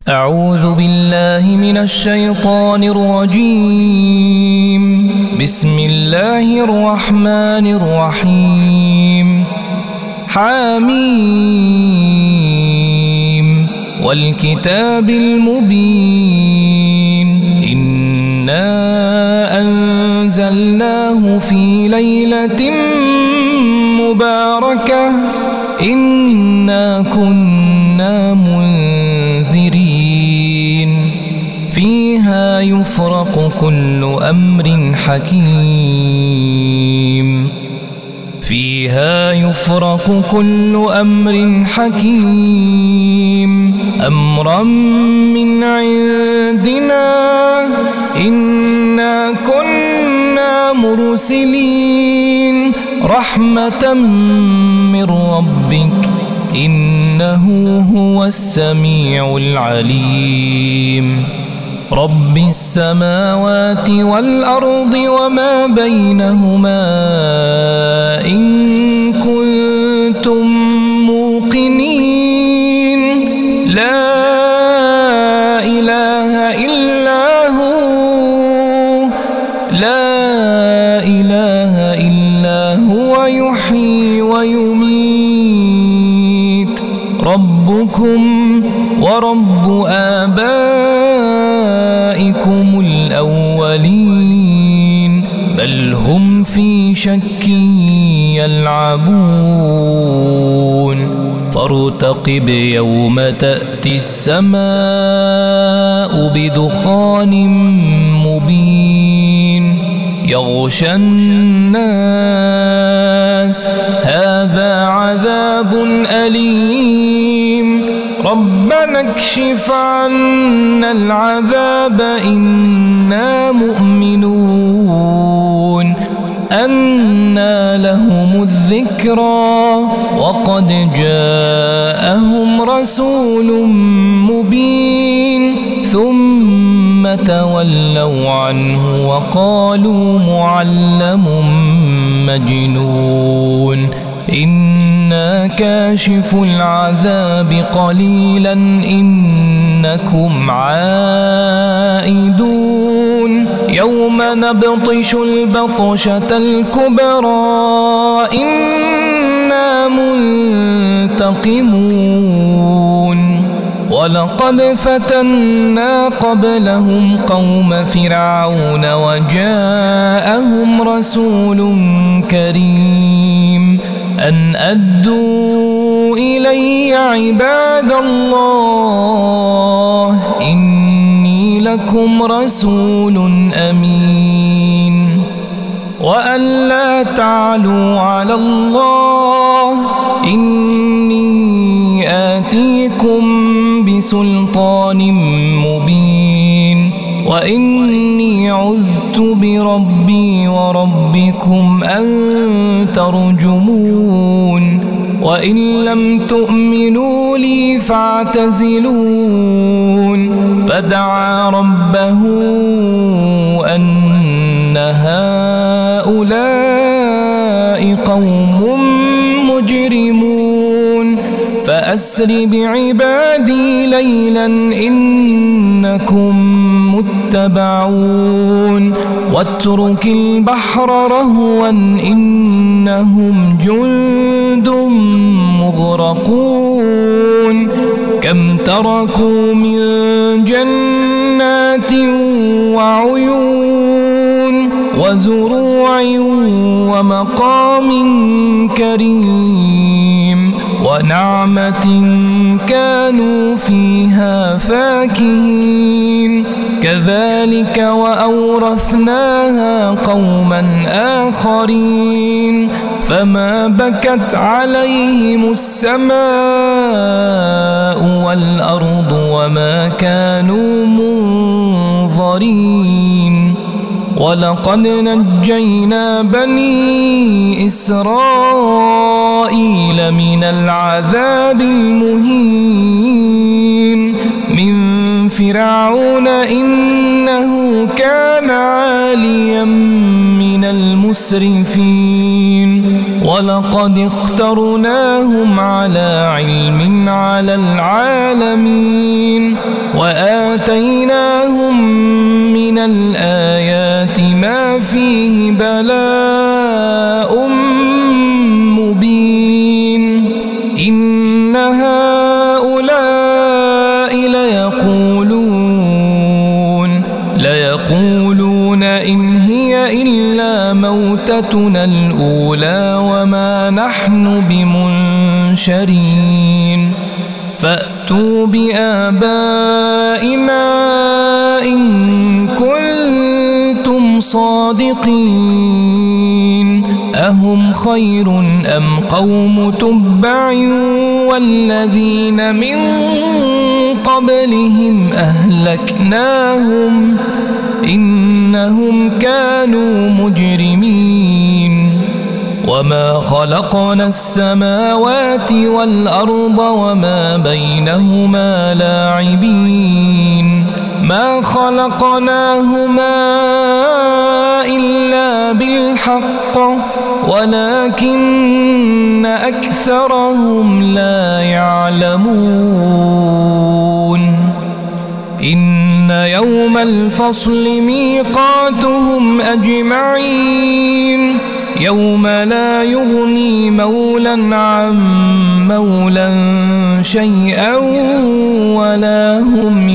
أعوذ بالله من الشيطان الرجيم. بسم الله الرحمن الرحيم. حميم والكتاب المبين. إنا أنزلناه في ليلة مباركة إنا كنا منذرين فيها يفرق كل أمر حكيم. فيها يفرق كل أمر حكيم أمرا من عندنا إنا كنا مرسلين رحمة من ربك إنه هو السميع العليم. رب السماوات والأرض وما بينهما إن كنتم موقنين لا إله إلا هو لا إله إلا هو يحيي ويميت ربكم ورب آبائكم الأولين بل هم في شك يلعبون فارتقب يوم تأتي السماء بدخان مبين يغشى الناس هذا عذاب أليم ربنا اكشف عنا العذاب إنا مؤمنون أنى لهم الذكرى وقد جاءهم رسول مبين ثم تولوا عنه وقالوا معلم مجنون إنا كاشف العذاب قليلا إنكم عائدون يوم نبطش البطشة الكبرى إنا منتقمون ولقد فتنا قبلهم قوم فرعون وجاءهم رسول كريم أن أدوا إلي عباد الله إني لكم رسول أمين وأن لا تعلوا على الله إني آتيكم بسلطان مبين وإني عذت بربي وربكم أن ترجمون وإن لم تؤمنوا لي فاعتزلون فدعا ربه أن هؤلاء قوم مجرمون فأسر بعبادي ليلا إنكم متبعون واترك البحر رهوا إنهم جند مغرقون كم تركوا من جنات وعيون وزروع ومقام كريم ونعمة كانوا فيها فاكهين كذلك وأورثناها قوما آخرين فما بكت عليهم السماء والأرض وما كانوا منظرين ولقد نجينا بني إسرائيل من العذاب المهين من فرعون إنه كان عاليا من المسرفين ولقد اخترناهم على علم على العالمين وآتيناهم من الآيات ما فيه بلاء مبين إن هؤلاء ليقولون إن هي إلا موتتنا الأولى وما نحن بمنشرين فأتوا بآبائنا إن كنتم صادقين أهم خير أم قوم تبع والذين من قبلهم أهلكناهم إنهم كانوا مجرمين وما خلقنا السماوات والأرض وما بينهما لاعبين ما خلقناهما إلا بالحق ولكن أكثرهم لا يعلمون إن يوم الفصل ميقاتهم أجمعين يوم لا يغني مولا عن مولا شيئا ولا هم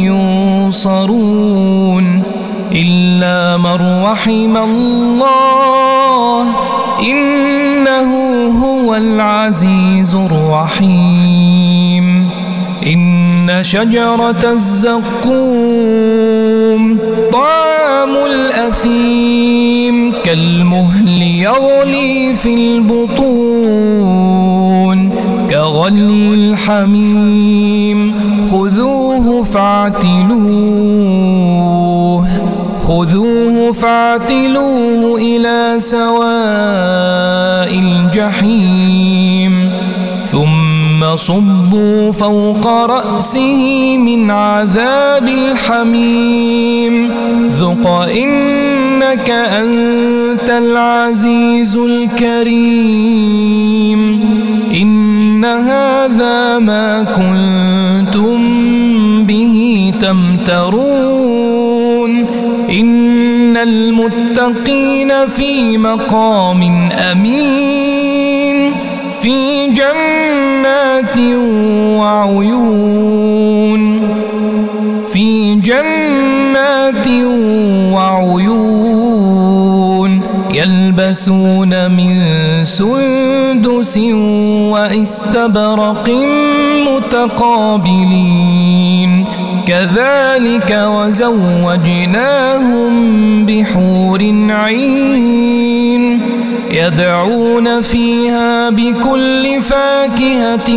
ينصرون إلا من رحم الله إنه هو العزيز الرحيم إن شجرة الزقوم طعام الأثيم كالمهل يغلي في البطون كغلي الحميم خذوه فاعتلوه إلى سواء الجحيم ثم صبوا فوق رأسه من عذاب الحميم ذق إنك أنت العزيز الكريم إن هذا ما كنتم به تمترون إن المتقين في مقام أمين في جنات وعيون يلبسون من سندس وإستبرق متقابلين كذلك وزوجناهم بحور عين يدعون فيها بكل فاكهة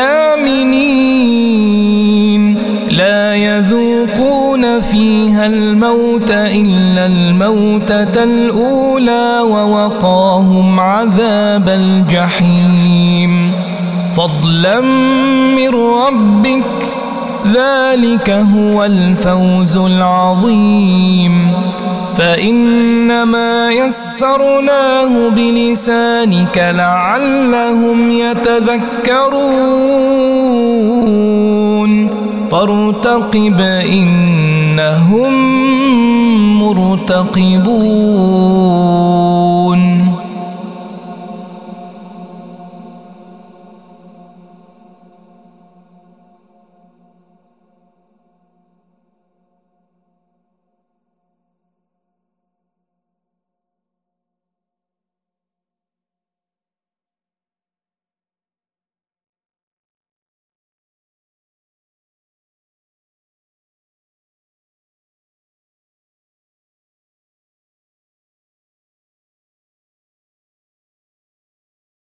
آمنين لا يذوقون فيها الموت إلا الموتة الأولى ووقاهم عذاب الجحيم فضلا من ربك ذلك هو الفوز العظيم فإنما يسرناه بلسانك لعلهم يتذكرون فارتقب إنهم مرتقبون.